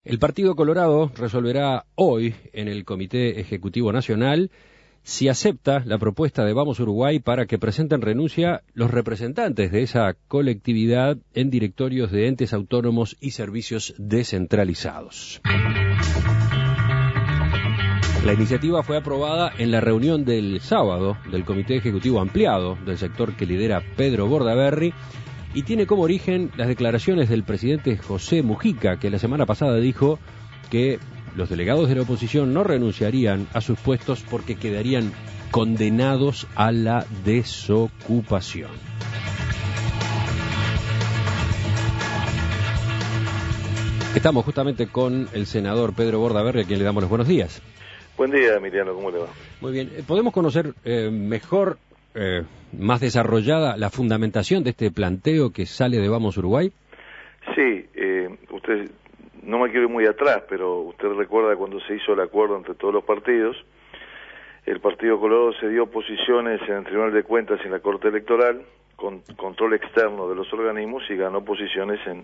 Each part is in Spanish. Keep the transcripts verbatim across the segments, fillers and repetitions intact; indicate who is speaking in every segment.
Speaker 1: El Partido Colorado resolverá hoy en el Comité Ejecutivo Nacional si acepta la propuesta de Vamos Uruguay para que presenten renuncia los representantes de esa colectividad en directorios de entes autónomos y servicios descentralizados. La iniciativa fue aprobada en la reunión del sábado del Comité Ejecutivo Ampliado del sector que lidera Pedro Bordaberry y tiene como origen las declaraciones del presidente José Mujica, que la semana pasada dijo que los delegados de la oposición no renunciarían a sus puestos porque quedarían condenados a la desocupación. Estamos justamente con el senador Pedro Bordaberry, a quien le damos los buenos días.
Speaker 2: Buen día, Emiliano, ¿cómo le va?
Speaker 1: Muy bien. ¿Podemos conocer eh, mejor, eh, más desarrollada, la fundamentación de este planteo que sale de Vamos Uruguay?
Speaker 2: Sí, eh, usted, no me quiero ir muy atrás, pero usted recuerda cuando se hizo el acuerdo entre todos los partidos, el Partido Colorado se dio posiciones en el Tribunal de Cuentas y en la Corte Electoral, con control externo de los organismos, y ganó posiciones en,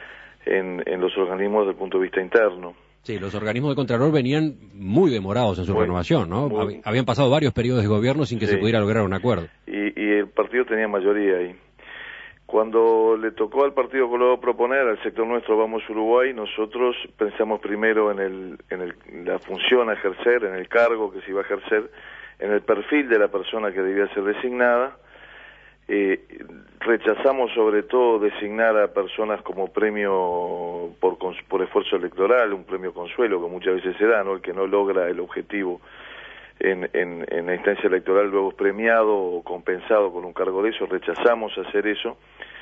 Speaker 2: en, en los organismos desde el punto de vista interno.
Speaker 1: Sí, los organismos de Contralor venían muy demorados en su muy, renovación, ¿no? Muy, Habían pasado varios periodos de gobierno sin que sí. se pudiera lograr un acuerdo.
Speaker 2: Y, y el partido tenía mayoría ahí. Cuando le tocó al Partido Colorado proponer al sector nuestro Vamos Uruguay, nosotros pensamos primero en, el, en el, la función a ejercer, en el cargo que se iba a ejercer, en el perfil de la persona que debía ser designada. Eh, rechazamos sobre todo designar a personas como premio por, por esfuerzo electoral, un premio consuelo que muchas veces se da, ¿no? El que no logra el objetivo en, en, en la instancia electoral luego es premiado o compensado con un cargo de eso. Rechazamos hacer eso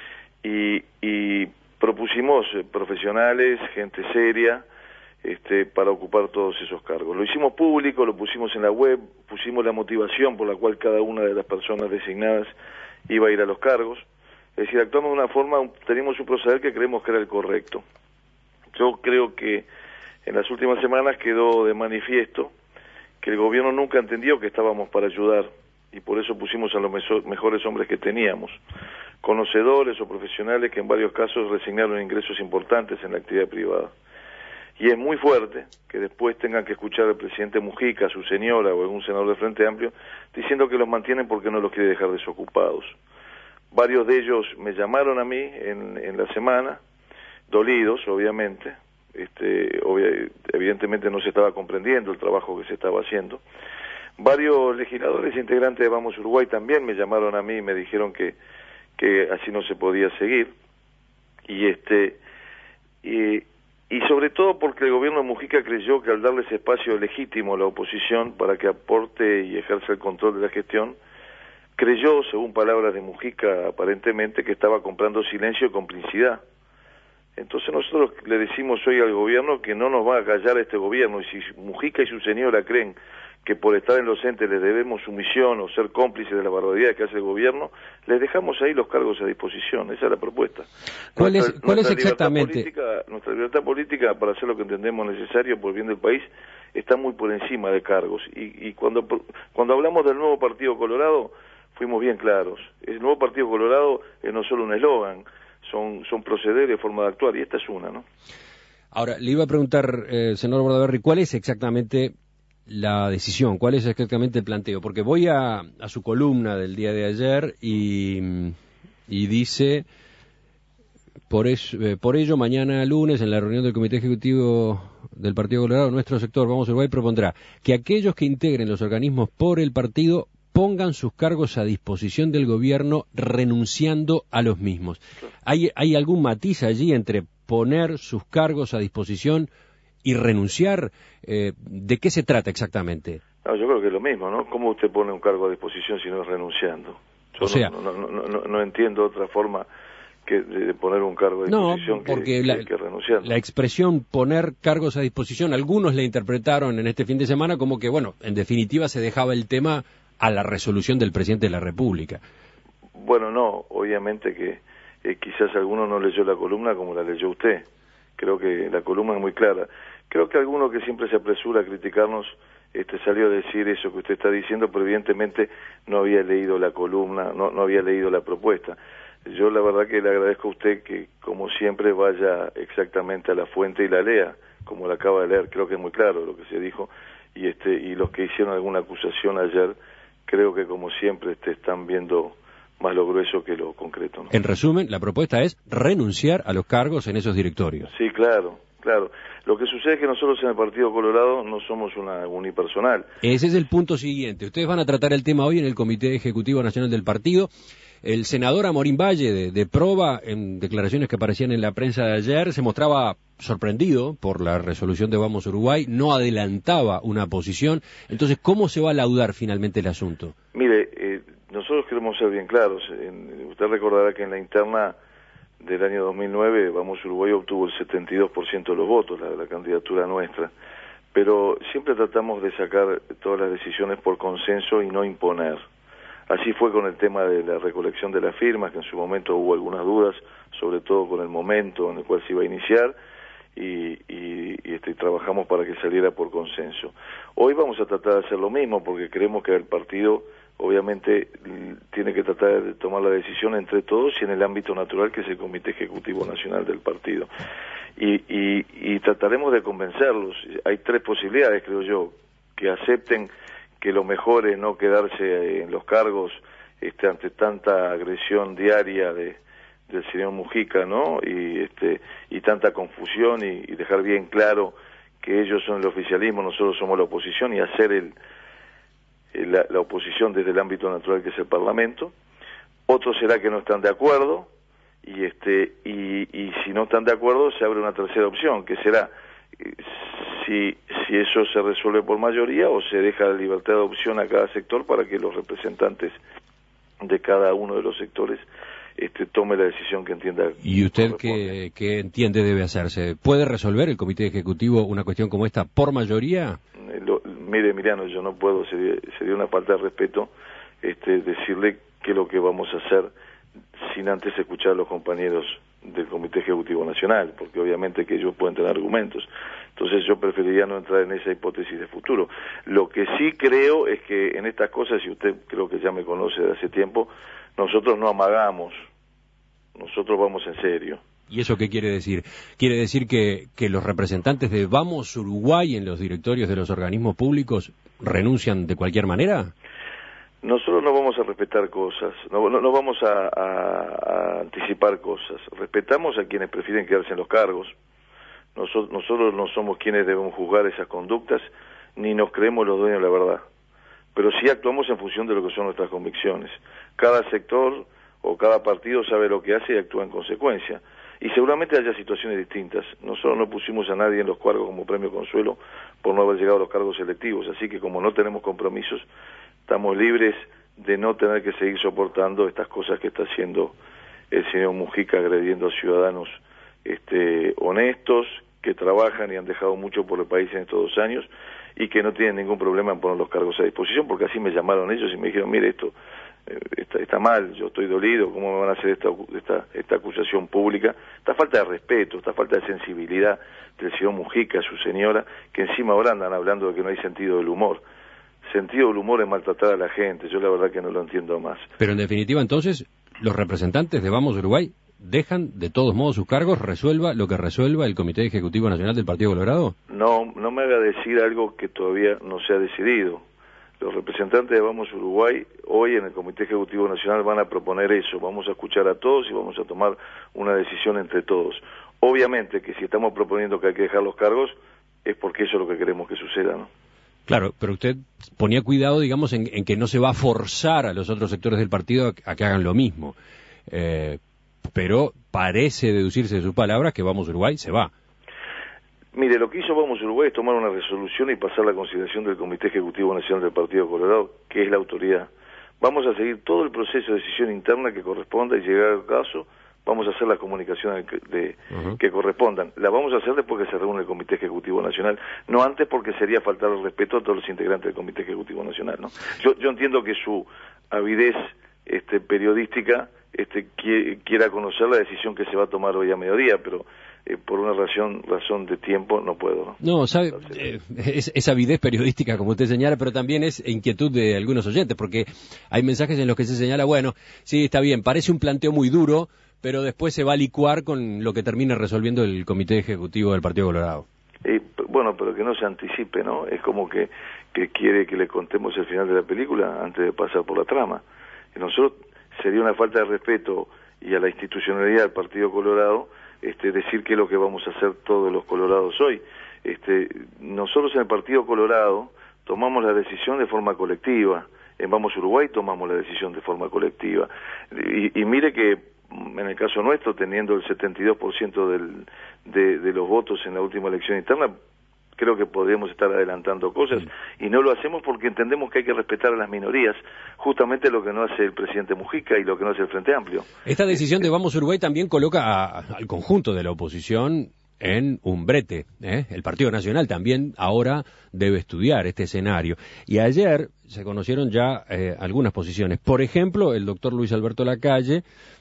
Speaker 2: y, y propusimos profesionales, gente seria, este, para ocupar todos esos cargos. Lo hicimos público, lo pusimos en la web, pusimos la motivación por la cual cada una de las personas designadas iba a ir a los cargos. Es decir, actuamos de una forma, teníamos un proceder que creemos que era el correcto. Yo creo que en las últimas semanas quedó de manifiesto que el gobierno nunca entendió que estábamos para ayudar, y por eso pusimos a los mejores hombres que teníamos, conocedores o profesionales que en varios casos resignaron ingresos importantes en la actividad privada. Y es muy fuerte que después tengan que escuchar al presidente Mujica, a su señora o algún senador del Frente Amplio diciendo que los mantienen porque no los quiere dejar desocupados. Varios de ellos me llamaron a mí en, en la semana, dolidos obviamente, este, obvia, evidentemente no se estaba comprendiendo el trabajo que se estaba haciendo. Varios legisladores e integrantes de Vamos Uruguay también me llamaron a mí y me dijeron que, que así no se podía seguir. Y este... Y, Y sobre todo porque el gobierno de Mujica creyó que al darle ese espacio legítimo a la oposición para que aporte y ejerza el control de la gestión, creyó, según palabras de Mujica aparentemente, que estaba comprando silencio y complicidad. Entonces nosotros le decimos hoy al gobierno que no nos va a callar este gobierno, y si Mujica y su señora creen que por estar en los entes les debemos sumisión o ser cómplices de la barbaridad que hace el gobierno, les dejamos ahí los cargos a disposición. Esa es la propuesta.
Speaker 1: ¿Cuál
Speaker 2: nuestra,
Speaker 1: es, cuál es exactamente?
Speaker 2: Libertad política, nuestra libertad política para hacer lo que entendemos necesario por el bien del país está muy por encima de cargos. Y, y cuando, cuando hablamos del nuevo Partido Colorado, fuimos bien claros. El nuevo Partido Colorado es no solo un eslogan, son, son procederes, forma de actuar, y esta es una, ¿no?
Speaker 1: Ahora, le iba a preguntar, eh, senador Bordaberry, ¿cuál es exactamente la decisión? ¿Cuál es exactamente el planteo? Porque voy a, a su columna del día de ayer y, y dice, por, es, eh, por ello, mañana lunes, en la reunión del Comité Ejecutivo del Partido Colorado, nuestro sector, Vamos Uruguay, propondrá que aquellos que integren los organismos por el partido pongan sus cargos a disposición del gobierno renunciando a los mismos. ¿Hay, hay algún matiz allí entre poner sus cargos a disposición y renunciar? Eh, ¿De qué se trata exactamente?
Speaker 2: No, yo creo que es lo mismo, ¿no? ¿Cómo usted pone un cargo a disposición si no es renunciando? Yo
Speaker 1: o sea,
Speaker 2: no, no, no, no, no entiendo otra forma que de poner un cargo a disposición
Speaker 1: no, porque
Speaker 2: que,
Speaker 1: la,
Speaker 2: que, que renunciando.
Speaker 1: La expresión poner cargos a disposición, algunos le interpretaron en este fin de semana como que, bueno, en definitiva se dejaba el tema a la resolución del presidente de la República.
Speaker 2: Bueno, no, obviamente que eh, quizás alguno no leyó la columna como la leyó usted. Creo que la columna es muy clara. Creo que alguno que siempre se apresura a criticarnos este, salió a decir eso que usted está diciendo, pero evidentemente no había leído la columna, no, no había leído la propuesta. Yo la verdad que le agradezco a usted que, como siempre, vaya exactamente a la fuente y la lea, como lo acaba de leer, creo que es muy claro lo que se dijo, y este y los que hicieron alguna acusación ayer, creo que como siempre este, están viendo más lo grueso que lo concreto, ¿no?
Speaker 1: En resumen, la propuesta es renunciar a los cargos en esos directorios.
Speaker 2: Sí, claro, claro. Lo que sucede es que nosotros en el Partido Colorado no somos una unipersonal.
Speaker 1: Ese es el punto siguiente. Ustedes van a tratar el tema hoy en el Comité Ejecutivo Nacional del Partido. El senador Amorín Valle, de, de Proba, en declaraciones que aparecían en la prensa de ayer, se mostraba sorprendido por la resolución de Vamos Uruguay, no adelantaba una posición. Entonces, ¿cómo se va a laudar finalmente el asunto?
Speaker 2: Mire, eh, nosotros queremos ser bien claros. En, usted recordará que en la interna del año dos mil nueve, Vamos Uruguay obtuvo el setenta y dos por ciento de los votos, la, la candidatura nuestra. Pero siempre tratamos de sacar todas las decisiones por consenso y no imponer. Así fue con el tema de la recolección de las firmas, que en su momento hubo algunas dudas, sobre todo con el momento en el cual se iba a iniciar, y, y, y este, trabajamos para que saliera por consenso. Hoy vamos a tratar de hacer lo mismo, porque creemos que el partido obviamente tiene que tratar de tomar la decisión entre todos y en el ámbito natural que es el Comité Ejecutivo Nacional del partido. Y, y, y trataremos de convencerlos. Hay tres posibilidades, creo yo, que acepten que lo mejor es no quedarse en los cargos este, ante tanta agresión diaria de, del señor Mujica, ¿no? Y, este, y tanta confusión y, y dejar bien claro que ellos son el oficialismo, nosotros somos la oposición, y hacer el, el, la, la oposición desde el ámbito natural que es el Parlamento. Otro será que no están de acuerdo y, este, y, y si no están de acuerdo se abre una tercera opción, que será si, si eso se resuelve por mayoría o se deja la libertad de opción a cada sector para que los representantes de cada uno de los sectores este, tome la decisión que entienda.
Speaker 1: ¿Y usted qué, qué entiende debe hacerse? ¿Puede resolver el Comité Ejecutivo una cuestión como esta por mayoría?
Speaker 2: Eh, lo, mire, Emiliano, yo no puedo, sería, sería una falta de respeto este, decirle qué es lo que vamos a hacer sin antes escuchar a los compañeros del Comité Ejecutivo Nacional, porque obviamente que ellos pueden tener argumentos. Entonces yo preferiría no entrar en esa hipótesis de futuro. Lo que sí creo es que en estas cosas, y usted creo que ya me conoce de hace tiempo, nosotros no amagamos, nosotros vamos en serio.
Speaker 1: ¿Y eso qué quiere decir? ¿Quiere decir que, que los representantes de Vamos Uruguay en los directorios de los organismos públicos renuncian de cualquier manera?
Speaker 2: Nosotros no vamos a respetar cosas, no, no, no vamos a, a, a anticipar cosas. Respetamos a quienes prefieren quedarse en los cargos. Nosotros, nosotros no somos quienes debemos juzgar esas conductas, ni nos creemos los dueños de la verdad. Pero sí actuamos en función de lo que son nuestras convicciones. Cada sector o cada partido sabe lo que hace y actúa en consecuencia. Y seguramente haya situaciones distintas. Nosotros no pusimos a nadie en los cargos como premio consuelo por no haber llegado a los cargos electivos. Así que como no tenemos compromisos, estamos libres de no tener que seguir soportando estas cosas que está haciendo el señor Mujica, agrediendo a ciudadanos este, honestos, que trabajan y han dejado mucho por el país en estos dos años y que no tienen ningún problema en poner los cargos a disposición, porque así me llamaron ellos y me dijeron, mire, esto eh, está, está mal, yo estoy dolido, ¿cómo me van a hacer esta, esta, esta acusación pública? Esta falta de respeto, esta falta de sensibilidad del señor Mujica, su señora, que encima ahora andan hablando de que no hay sentido del humor. Sentido del humor es maltratar a la gente, yo la verdad que no lo entiendo más.
Speaker 1: Pero en definitiva, entonces, los representantes de Vamos Uruguay dejan de todos modos sus cargos, resuelva lo que resuelva el Comité Ejecutivo Nacional del Partido Colorado.
Speaker 2: No, no me haga decir algo que todavía no se ha decidido. Los representantes de Vamos Uruguay hoy en el Comité Ejecutivo Nacional van a proponer eso, vamos a escuchar a todos y vamos a tomar una decisión entre todos. Obviamente que si estamos proponiendo que hay que dejar los cargos es porque eso es lo que queremos que suceda, ¿no?
Speaker 1: Claro, pero usted ponía cuidado, digamos, en, en que no se va a forzar a los otros sectores del partido a, a que hagan lo mismo. Eh, pero parece deducirse de sus palabras que Vamos Uruguay se va.
Speaker 2: Mire, lo que hizo Vamos Uruguay es tomar una resolución y pasar la consideración del Comité Ejecutivo Nacional del Partido Colorado, que es la autoridad. Vamos a seguir todo el proceso de decisión interna que corresponda y llegar al caso, vamos a hacer las comunicaciones de, de, uh-huh. que correspondan. La vamos a hacer después que se reúne el Comité Ejecutivo Nacional, no antes porque sería faltar el respeto a todos los integrantes del Comité Ejecutivo Nacional, ¿no? Yo, yo entiendo que su avidez este, periodística este, quiere, quiera conocer la decisión que se va a tomar hoy a mediodía, pero eh, por una razón, razón de tiempo no puedo. No,
Speaker 1: no sabe, eh, es, es avidez periodística, como usted señala, pero también es inquietud de algunos oyentes, porque hay mensajes en los que se señala, bueno, sí, está bien, parece un planteo muy duro, pero después se va a licuar con lo que termine resolviendo el Comité Ejecutivo del Partido Colorado.
Speaker 2: Eh, bueno, pero que no se anticipe, ¿no? Es como que, que quiere que le contemos el final de la película antes de pasar por la trama. Y nosotros sería una falta de respeto y a la institucionalidad del Partido Colorado este, decir qué es lo que vamos a hacer todos los colorados hoy. Este, nosotros en el Partido Colorado tomamos la decisión de forma colectiva. En Vamos Uruguay tomamos la decisión de forma colectiva. Y, y mire que en el caso nuestro, teniendo el setenta y dos por ciento del, de, de los votos en la última elección interna, creo que podríamos estar adelantando cosas, y no lo hacemos porque entendemos que hay que respetar a las minorías, justamente lo que no hace el presidente Mujica y lo que no hace el Frente Amplio.
Speaker 1: Esta decisión de Vamos Uruguay también coloca a, al conjunto de la oposición en un brete, ¿eh? El Partido Nacional también ahora debe estudiar este escenario. Y ayer se conocieron ya eh, algunas posiciones. Por ejemplo, el doctor Luis Alberto Lacalle,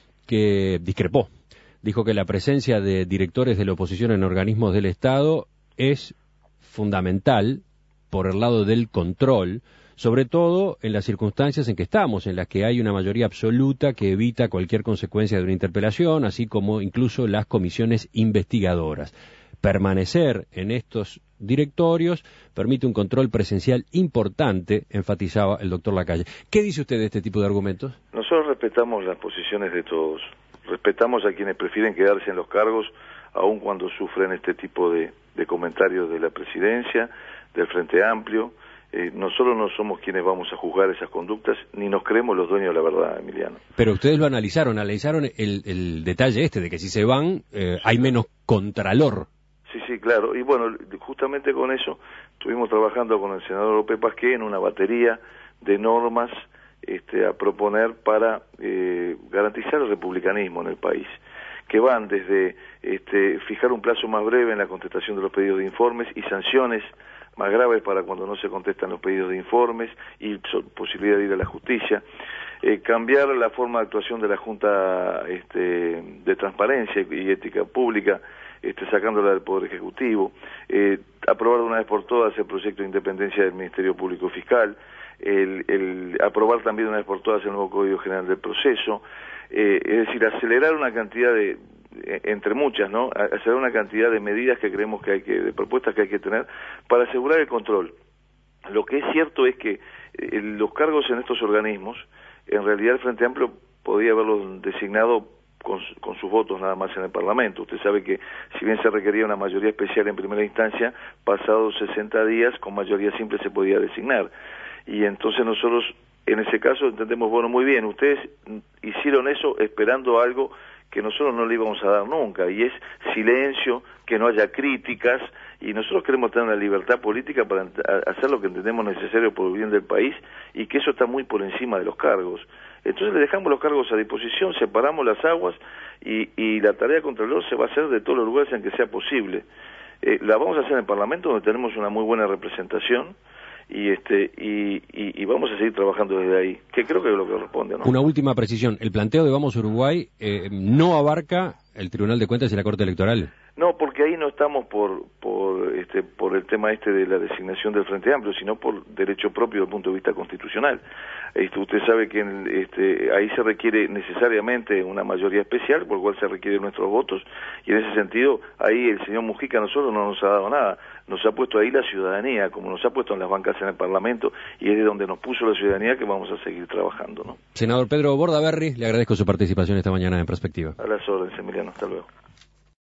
Speaker 1: que discrepó. Dijo que la presencia de directores de la oposición en organismos del Estado es fundamental por el lado del control, sobre todo en las circunstancias en que estamos, en las que hay una mayoría absoluta que evita cualquier consecuencia de una interpelación, así como incluso las comisiones investigadoras. Permanecer en estos directorios permite un control presencial importante, enfatizaba el doctor Lacalle. ¿Qué dice usted de este tipo de argumentos?
Speaker 2: Nosotros respetamos las posiciones de todos, respetamos a quienes prefieren quedarse en los cargos, aun cuando sufren este tipo de, de comentarios de la presidencia, del Frente Amplio. Eh, nosotros no somos quienes vamos a juzgar esas conductas, ni nos creemos los dueños de la verdad, Emiliano.
Speaker 1: Pero ustedes lo analizaron, analizaron el, el detalle este de que si se van eh, hay menos contralor.
Speaker 2: Sí, sí, claro. Y bueno, justamente con eso estuvimos trabajando con el senador López Pasqué en una batería de normas este, a proponer para eh, garantizar el republicanismo en el país, que van desde este, fijar un plazo más breve en la contestación de los pedidos de informes y sanciones más graves para cuando no se contestan los pedidos de informes y posibilidad de ir a la justicia, eh, cambiar la forma de actuación de la Junta este, de Transparencia y Ética Pública, este, sacándola del Poder Ejecutivo, eh, aprobar de una vez por todas el proyecto de independencia del Ministerio Público Fiscal, el, el aprobar también de una vez por todas el nuevo Código General del Proceso, eh, es decir, acelerar una cantidad de, entre muchas, ¿no? Acelerar una cantidad de medidas que creemos que hay que, de propuestas que hay que tener para asegurar el control. Lo que es cierto es que eh, los cargos en estos organismos, en realidad el Frente Amplio podía haberlos designado con, con sus votos nada más en el Parlamento. Usted sabe que si bien se requería una mayoría especial en primera instancia, pasados sesenta días con mayoría simple se podía designar. Y entonces nosotros en ese caso entendemos, bueno, muy bien, ustedes hicieron eso esperando algo que nosotros no le íbamos a dar nunca, y es silencio, que no haya críticas, y nosotros queremos tener una libertad política para hacer lo que entendemos necesario por el bien del país, y que eso está muy por encima de los cargos. Entonces le dejamos los cargos a disposición, separamos las aguas, y, y la tarea de Contralor se va a hacer de todos los lugares en que sea posible. Eh, la vamos a hacer en el Parlamento, donde tenemos una muy buena representación, y este y, y, y vamos a seguir trabajando desde ahí, que creo que es lo que corresponde, ¿no?
Speaker 1: Una última precisión, el planteo de Vamos Uruguay eh, no abarca el Tribunal de Cuentas y la Corte Electoral.
Speaker 2: No, porque ahí no estamos por por este por el tema este de la designación del Frente Amplio, sino por derecho propio desde el punto de vista constitucional. Este, usted sabe que en, este, ahí se requiere necesariamente una mayoría especial, por lo cual se requieren nuestros votos, y en ese sentido, ahí el señor Mujica a nosotros no nos ha dado nada, nos ha puesto ahí la ciudadanía, como nos ha puesto en las bancas en el Parlamento, y es de donde nos puso la ciudadanía que vamos a seguir trabajando, ¿no?
Speaker 1: Senador Pedro Bordaberry, le agradezco su participación esta mañana en Perspectiva.
Speaker 2: A las órdenes, Emiliano, hasta luego.